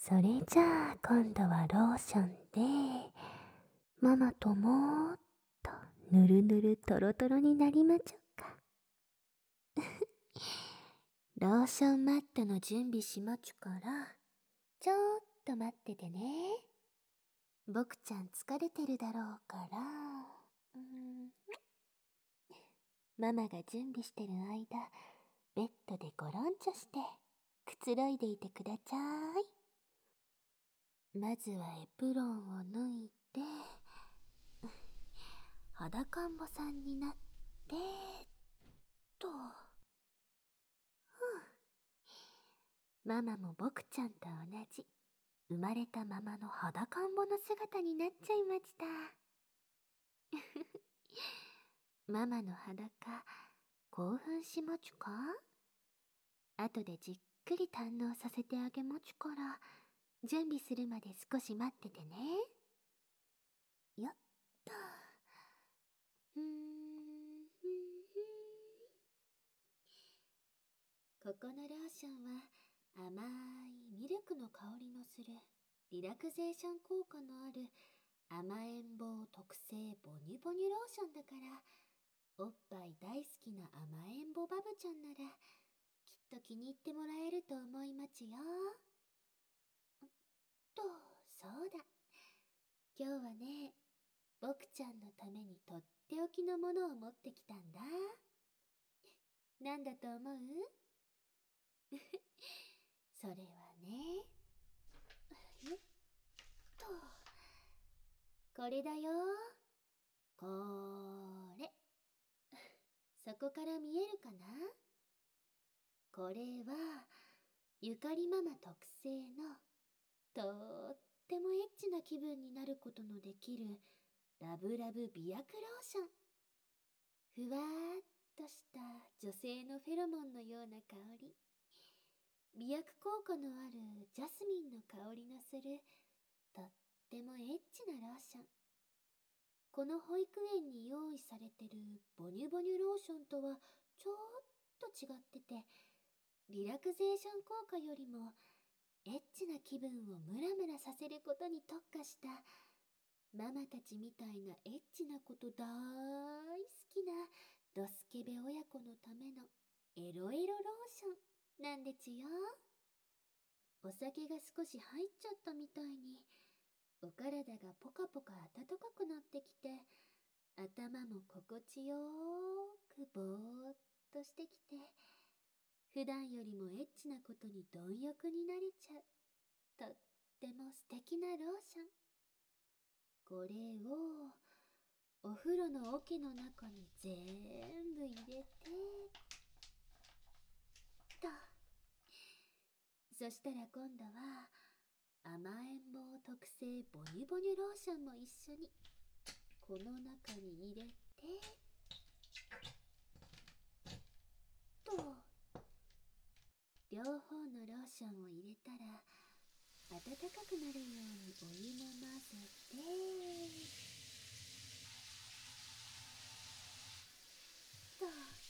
それじゃあ今度はローションでママともっとぬるぬるとろとろになりまちょうか。ローションマットの準備しまちゅからちょっと待っててね。僕ちゃん疲れてるだろうから、ママが準備してる間ベッドでゴロンチョしてくつろいでいてくだちゃい。まずはエプロンを脱いで裸んぼさんになってと。ママも僕ちゃんと同じ生まれたままの裸んぼの姿になっちゃいました。ママの裸興奮しまちゅか？後でじっくり堪能させてあげまちゅから準備するまで少し待っててね。よっと。ここのローションは甘いミルクの香りのするリラクゼーション効果のある甘えん坊特製ボニュボニュローションだから、おっぱい大好きな甘えんぼバブちゃんならきっと気に入ってもらえると思いまちよ。そうだ、今日はね、僕ちゃんのためにとっておきのものを持ってきたんだ。なんだと思う？それはね、これだよ。これ。そこから見えるかな？これはゆかりママ特製のとってもエッチな気分になることのできるラブラブ美薬ローション。ふわーっとした女性のフェロモンのような香り、美薬効果のあるジャスミンの香りのするとってもエッチなローション。この保育園に用意されてるボニュボニュローションとはちょっと違ってて、リラクゼーション効果よりもエッチな気分をムラムラさせることに特化したママたちみたいなエッチなこと大好きなドスケベ親子のためのエロエロローションなんでちよ。お酒が少し入っちゃったみたいにお体がポカポカ暖かくなってきて、頭も心地よーくぼーっとしてきて、普段よりもエッチなことに貪欲になれちゃうとっても素敵なローション。これをお風呂の桶の中に全部入れてと。そしたら今度は甘えん坊特製ボニュボニュローションも一緒にこの中に入れてと。両方のローションを入れたら暖かくなるようにお湯も混ぜてと。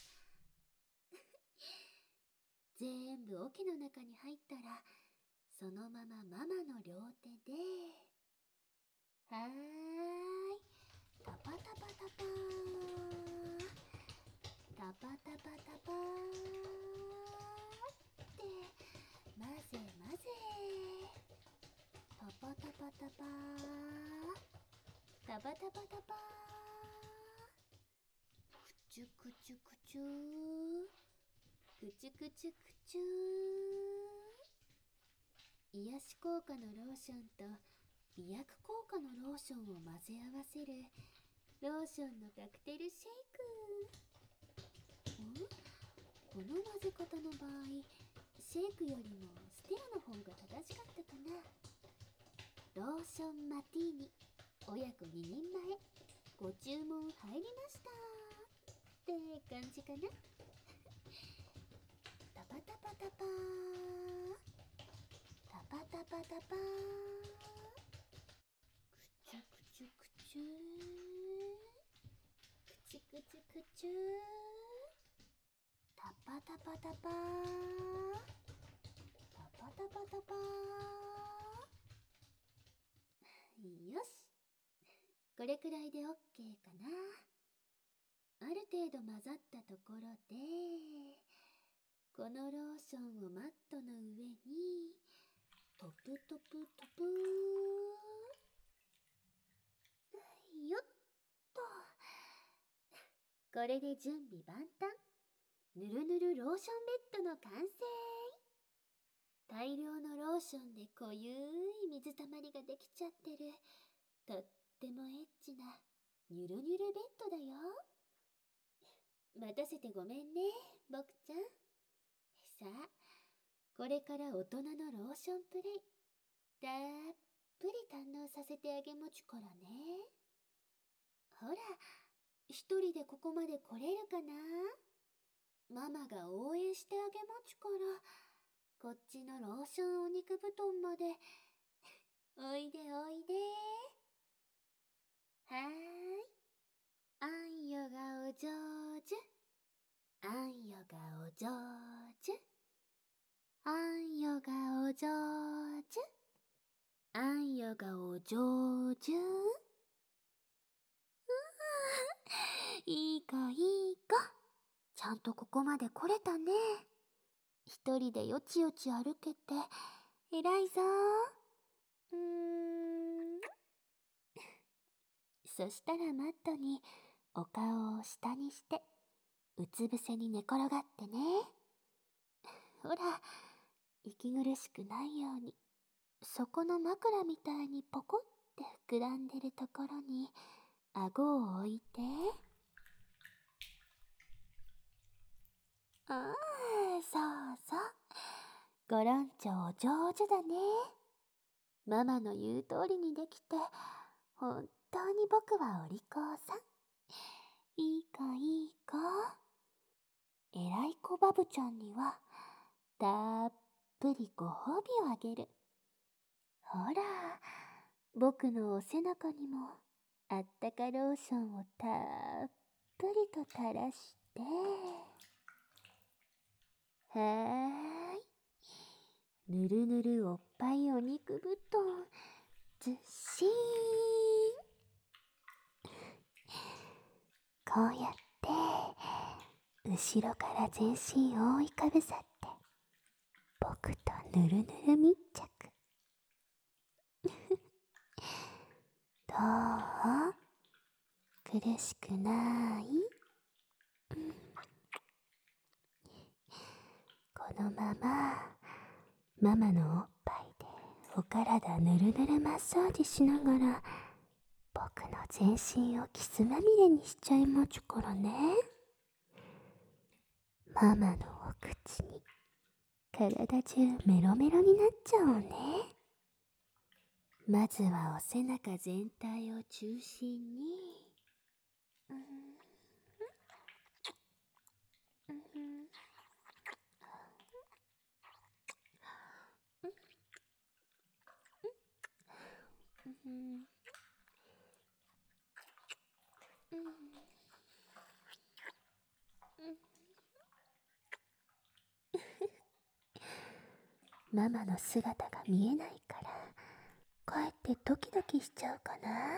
全部桶の中に入ったらそのままママの両手ではーい、タパタパタパー、タパタパタパーって混ぜ混ぜ、タパタパタパー、タパタパタパー、くちゅくちゅくちゅー、くちゅくちゅくちゅー。癒し効果のローションと美薬効果のローションを混ぜ合わせるローションのカクテルシェイク。この混ぜ方の場合、シェイクよりもステラの方が正しかったかな。ローションマティーニ親子2人前ご注文入りましたって感じかな。タパタパタパー、タパタパタパー、くちゅくちゅくちゅー、くちゅくちゅくちゅー、タパタパタパー、タパタパタパー。 よし。これくらいで OK かな。ある程度混ざったところで、このローションをマットの上にトプトプトプー。よっと。これで準備万端。ぬるぬるローションベッドの完成。大量のローションで濃ゆい水たまりができちゃってる。とってもエッチなニュルニュルベッドだよ。待たせてごめんね、僕ちゃん。さあ、これから大人のローションプレイ、たっぷり堪能させてあげもちからね。ほら、一人でここまで来れるかな？ママが応援してあげもちから、こっちのローションお肉布団まで。おいでおいで。はーい。あんよがお上手。あんよがお上手。あんよがお上手。あんよがお上手。いい子いい子。ちゃんとここまで来れたね。一人でよちよち歩けて偉いぞ。そしたらマットにお顔を下にしてうつ伏せに寝転がってね。ほら、息苦しくないように、そこの枕みたいにポコって膨らんでるところに顎を置いて。そうそう。ゴロンチョお上手だね。ママの言う通りにできて、本当に僕はお利口さん。いい子いい子。偉い子バブちゃんには、たっぷりご褒美をあげる。ほら、僕のお背中にも、あったかローションをたっぷりと垂らして。はーい。ぬるぬるおっぱいお肉布団、ずっしーん。こうやって、後ろから全身を覆いかぶさって、僕とぬるぬる密着。どう？苦しくない？このまま、ママのおっぱいでお体ぬるぬるマッサージしながら、僕の全身をキスまみれにしちゃいまちゅからね。ママのお口に体中メロメロになっちゃおうね。まずはお背中全体を中心に、ママの姿が見えないから、かえってドキドキしちゃうかな。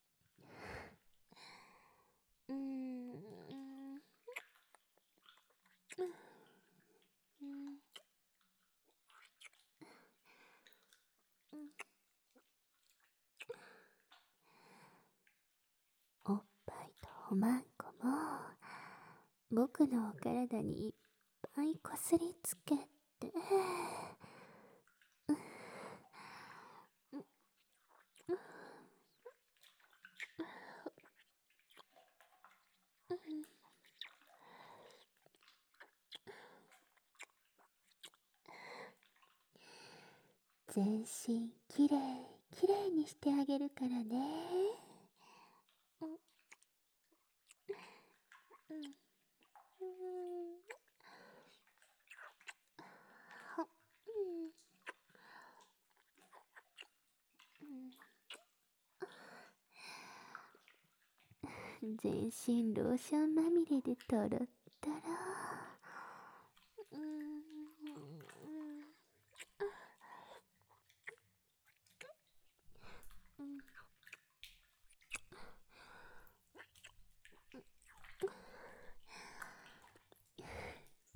おっぱいとおまんこも僕のお体にいっぱいこすりつけて、全身きれいきれいにしてあげるからね。全身ローションまみれでトロットロ。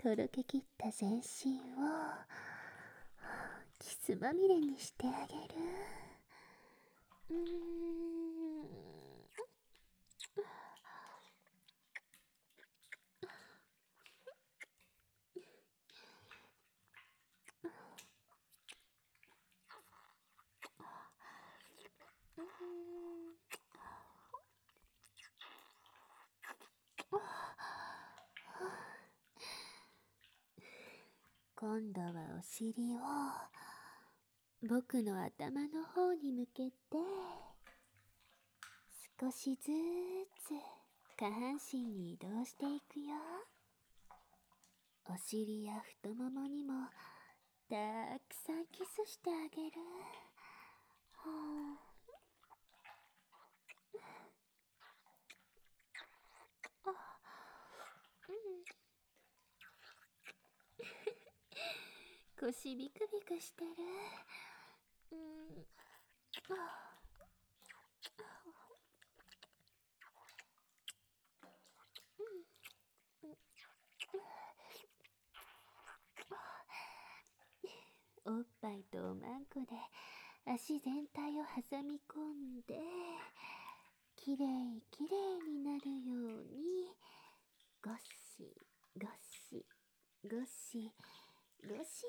とろけきった全身をキスまみれにしてあげる。今度はお尻を僕の頭の方に向けて少しずつ下半身に移動していくよ。お尻や太ももにもたくさんキスしてあげる。腰ビクビクしてる。おっぱいとおまんこで足全体を挟み込んできれいきれいになるようにゴシゴシゴシゴシ。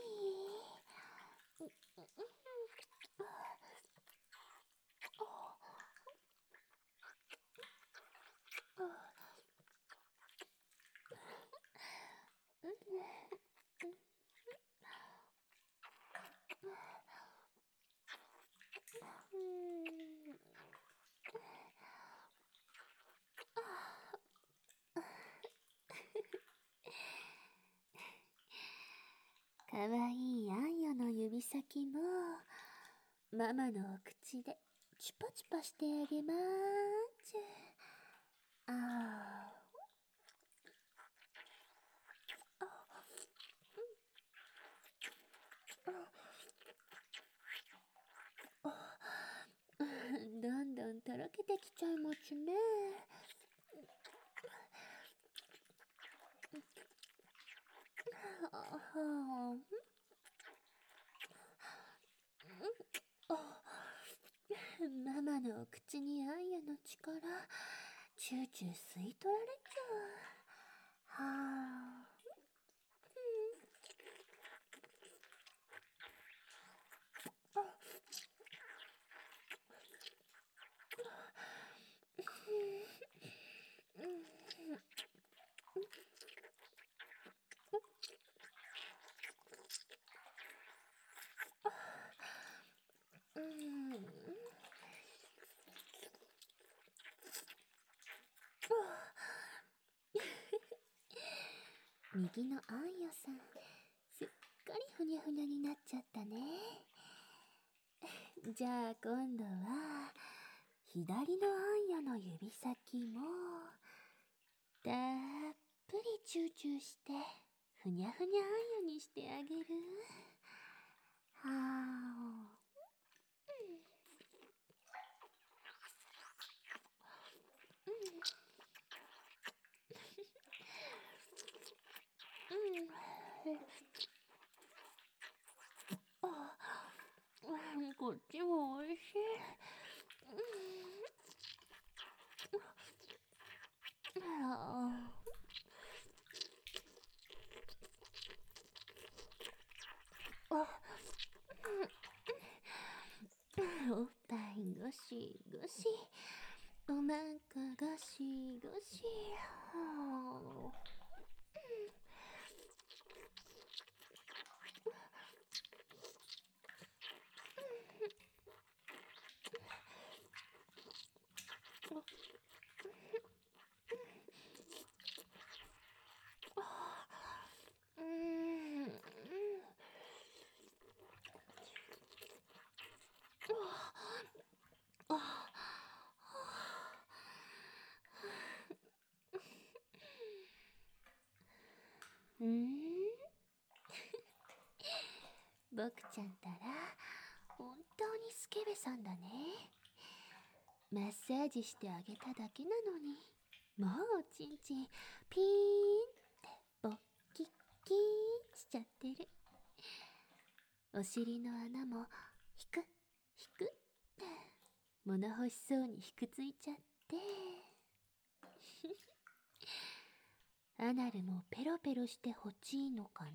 かわいいあんよの指先もママのお口でチュパチュパしてあげまーちゅ。どんどんとろけてきちゃいますね。ママのお口にあんやの力チューチュー吸い取られちゃう。右のあんよさんすっかりふにゃふにゃになっちゃったね。じゃあ今度は左のあんよの指先もたっぷりチューチューしてふにゃふにゃあんよにしてあげる。こっちもおいしい。おっぱいゴシゴシおまんこゴシゴシ。僕ちゃんたら本当にスケベさんだね。マッサージしてあげただけなのにもうおちんちんピーンって勃起キーンしちゃってる。お尻の穴もひくひくって物欲しそうにひくついちゃってアナルもペロペロしてほしいのかな。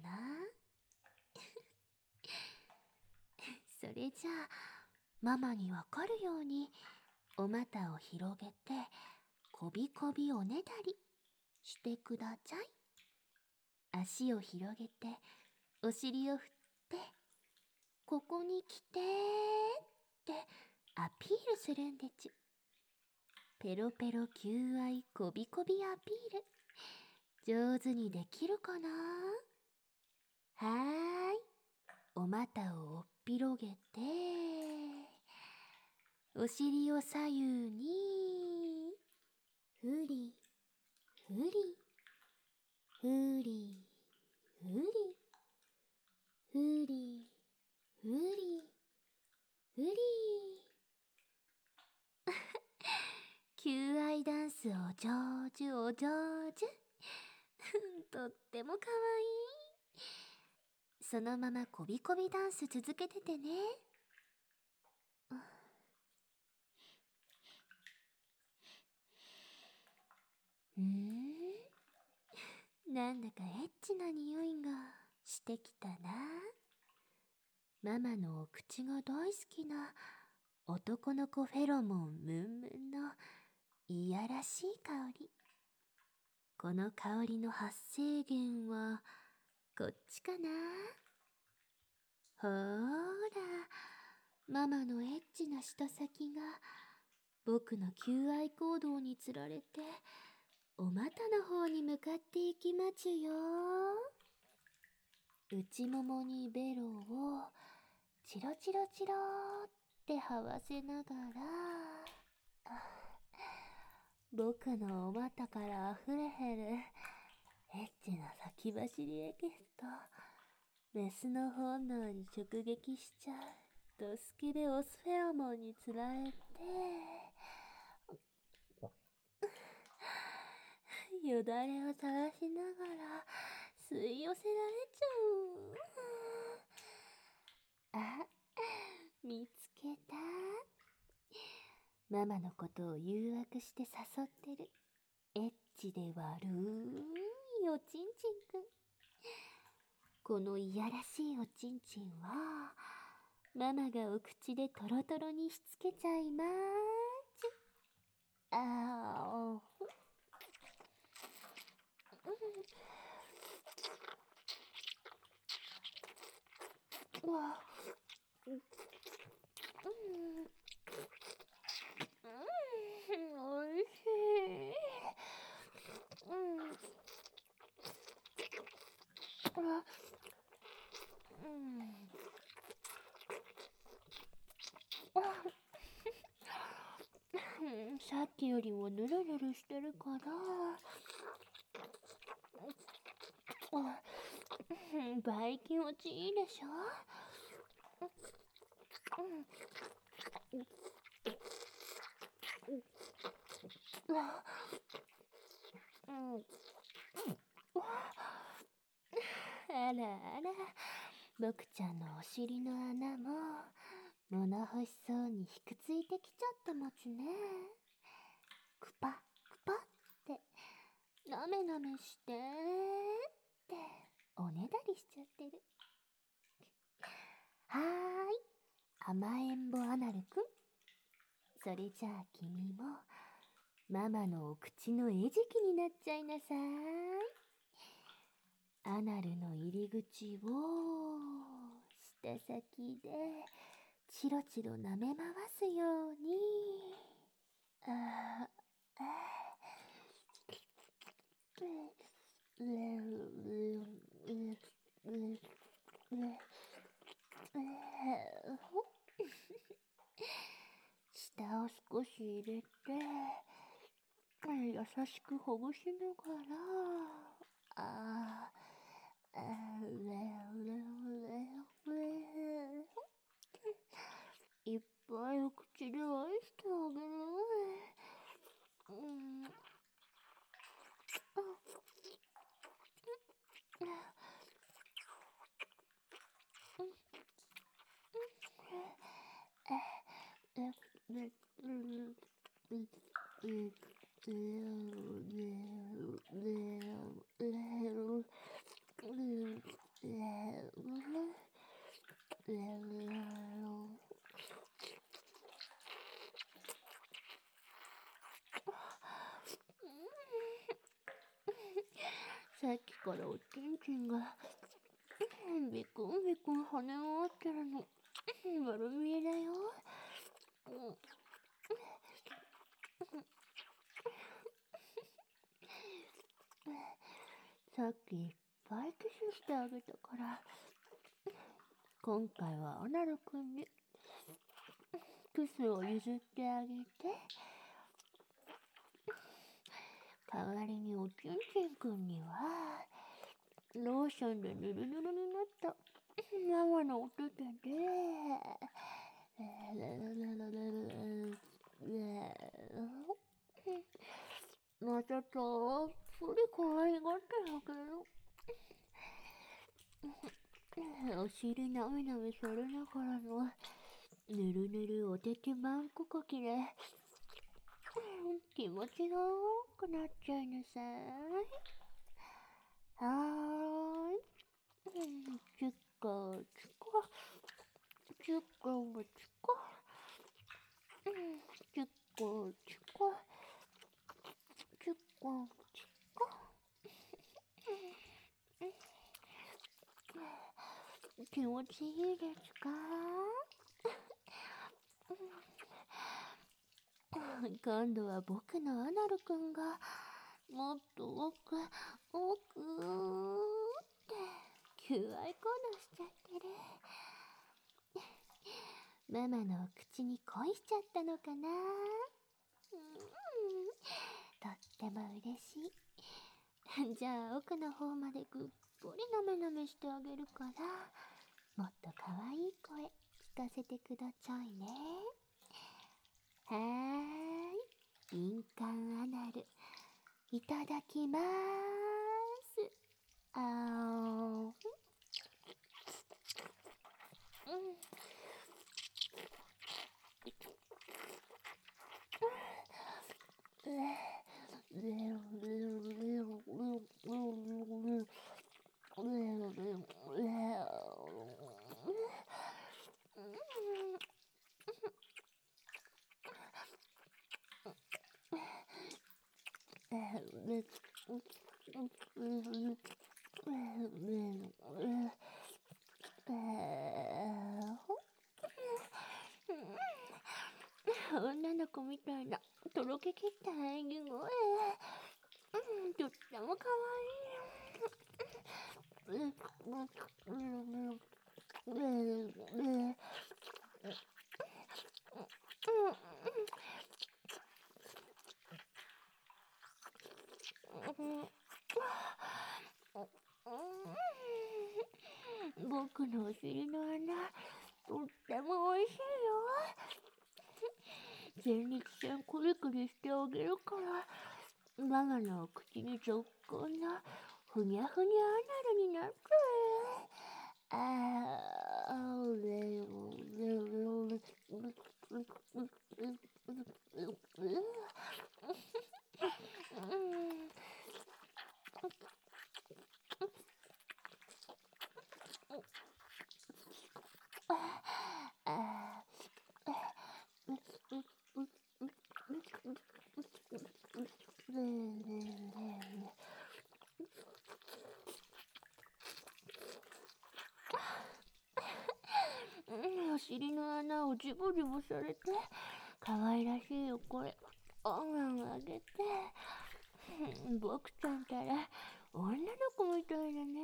それじゃあママにわかるようにお股を広げてこびこびおねだりしてください。足を広げてお尻を振ってここに来てってアピールするんでちゅ。ペロペロ求愛こびこびアピール上手にできるかな。はーい、お股をおっぴろげてお尻を左右にふりふりふりふりふりふりふり求愛ダンスお上手お上手とってもかわいい。そのままこびこびダンス続けててね。なんだかエッチな匂いがしてきたな。ママのお口が大好きな男の子フェロモンムンムンのいやらしい香り。この香りの発生源はこっちかな。ほーら、ママのエッチな舌先が僕の求愛行動につられてお股の方に向かっていきまちゅよ。内ももにベロをチロチロチロって這わせながら僕のお股から溢れへるエッチな先走りエキスとメスの本能に直撃しちゃうドスケベオスフェロモンにつられてよだれを垂らしながら吸い寄せられちゃう。あ、見つけた。ママのことを誘惑して誘ってるエッチで悪いおちんちんくん。このいやらしいおちんちんはママがお口でトロトロにしつけちゃいまーちゅ。あーうわおいしい。さっきよりもヌルヌルしてるから倍気持ちいいでしょ。あらあら、僕ちゃんのお尻の穴も物欲しそうにひくついてきちゃったもちね。クパクパってなめなめしてっておねだりしちゃってる。はーい、甘えん坊アナルくん。それじゃあ君もママのお口の餌食になっちゃいなさい。アナルの入り口を舌先でチロチロ舐め回すように舌を少し入れて優しくほぐしながらいっぱいお口で愛してあげる。 さっきからおちんちんがビクンビクン跳ね回ってるの丸見えだよ。さっきいっぱいキスしてあげたから今回はアナルくんにキスを譲ってあげて、代わりにおちんちんくんにはローションでぬるぬるになったママのお手手でまたたっぷり可愛がってあげる。お尻なめなめされながらのぬるぬるお手手マンコかきで気持ちが多くなっちゃいなさい。はーい。チュッコチュコチュッコチュコチュッコチュコチュッコチュコ気持ちいいですか？今度は僕のアナルくんがもっと奥って求愛行動しちゃってる。ママの口に恋しちゃったのかな。とっても嬉しい。じゃあ奥の方までぐっぽりなめなめしてあげるからもっと可愛い声聞かせてくださいね。はーい、敏感アナルいただきまーす。あー女の子みたいなとろけきった演技声、とってもかわいい。僕のお尻の穴とっても美味しいよ。前立腺クリクリしてあげるからママの口にぞっこんなふにゃふにゃアナルになって。お尻の穴をジブジブされて可愛らしいお声音あげて僕ちゃんたら女の子みたいだね。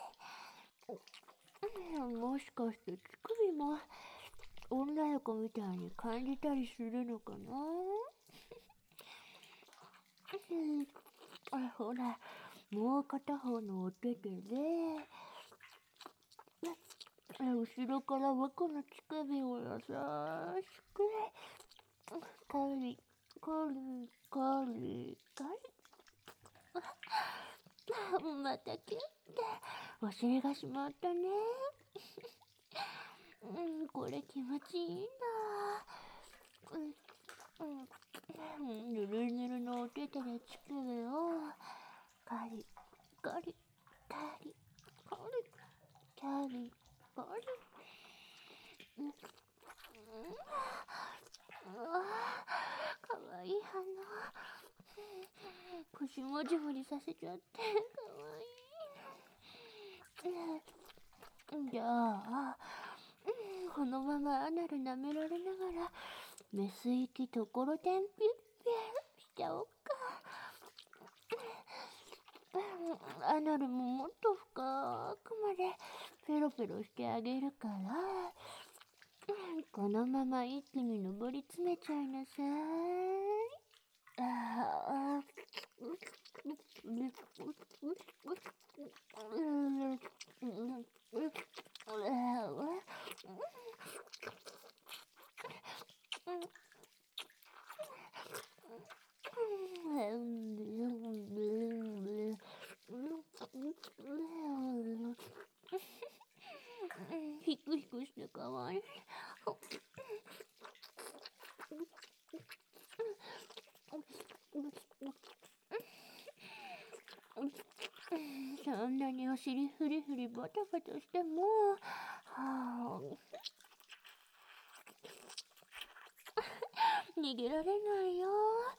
もしかして乳首も女の子みたいに感じたりするのかな。ほらもう片方のお手手で後ろから僕の乳首を優しくカリカリカリカリまたキュッてお尻がしまったね。 これ気持ちいいんだ。ぬるぬるのお手手で乳首をカリカリカリカリカリカリ。かわいい鼻。腰もじもりさせちゃってかわいい。じゃあこのままアナル舐められながらメス息ところてんぴゅっぴゅしちゃおっか。アナルももっと深くまでペロペロしてあげるから、このまま一気に上り詰めちゃいなさい。ヒクヒクしてかわいい。そんなにお尻フリフリバタバタしても、逃げられないよ。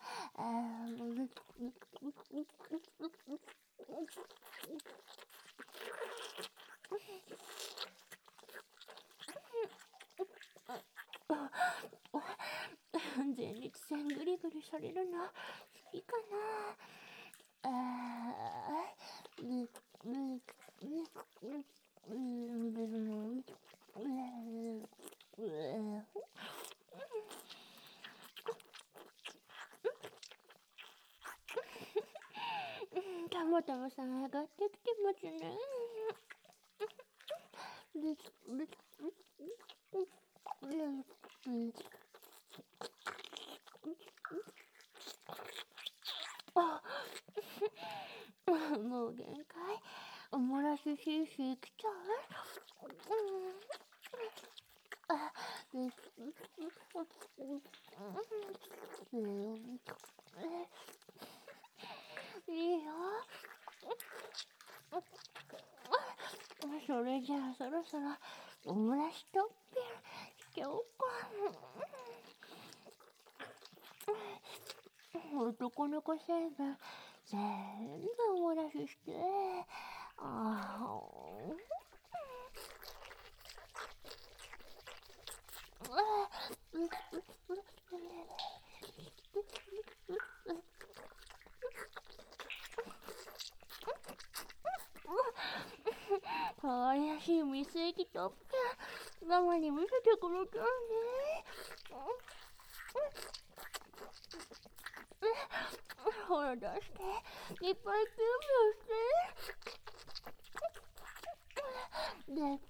前立腺グリグリされるの好きかな。たまたまさん上がってきてますね。もう限界。おもらしシーシー来ちゃう。いいよ。それじゃあそろそろおもらしとっぴしちゃおうか。男の子成分全部おもらしして、かわいらしいミスエキトップママに見せてくれたね。ほら出して、いっぱいキューブ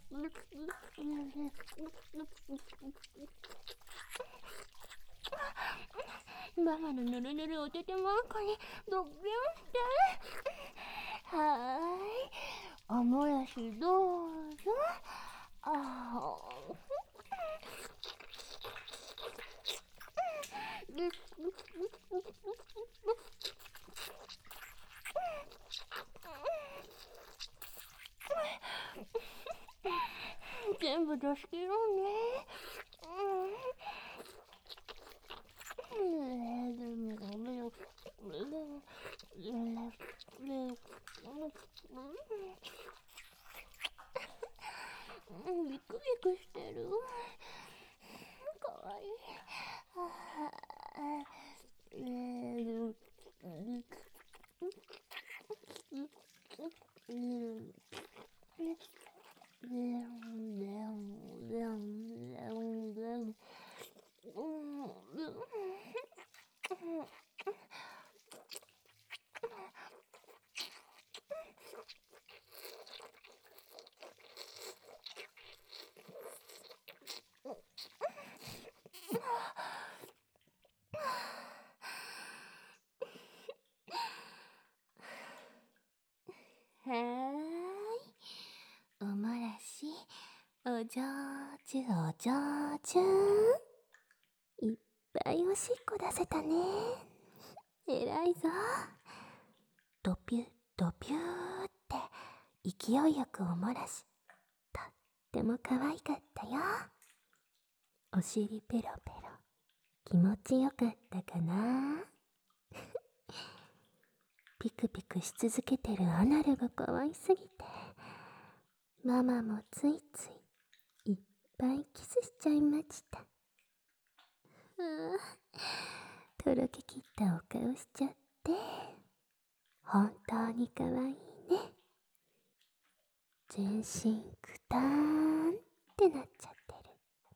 してママのぬるぬるおててまんこにドッピョンして。はーい、おもらしどうぞ。全部出し切ろうね。ビクビクしてる。かわいい。はーい、おもらしお上ちゅお上手。いっぱいおしっこ出せたね。えらいぞ。ドピュドピューって勢いよくおもらし、とっても可愛かったよ。お尻ペロペロ、気持ちよかったかな。ピクピクし続けてるアナルが可愛すぎて、ママもついついいっぱいキスしちゃいました。とろけきったお顔しちゃって、本当に可愛いね。全身くたーんってなっちゃってる。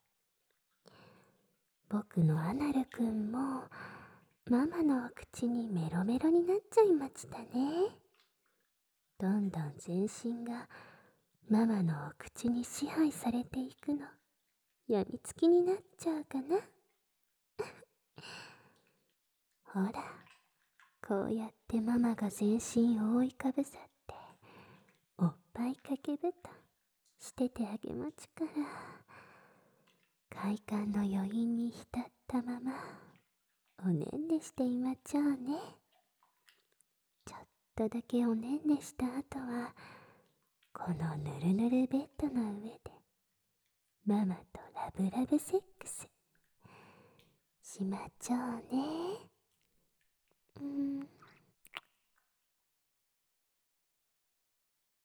僕のアナルくんもママのお口にメロメロになっちゃいましたね。どんどん全身がママのお口に支配されていくの、やみつきになっちゃうかな。ほら、こうやってママが全身を覆いかぶさっておっぱいかけぶたしててあげまちから、快感の余韻に浸ったままおねんねしていまっちゃうね。ちょっとだけおねんねした後は、このぬるぬるベッドの上でママとラブラブセックスしまっちゃうね。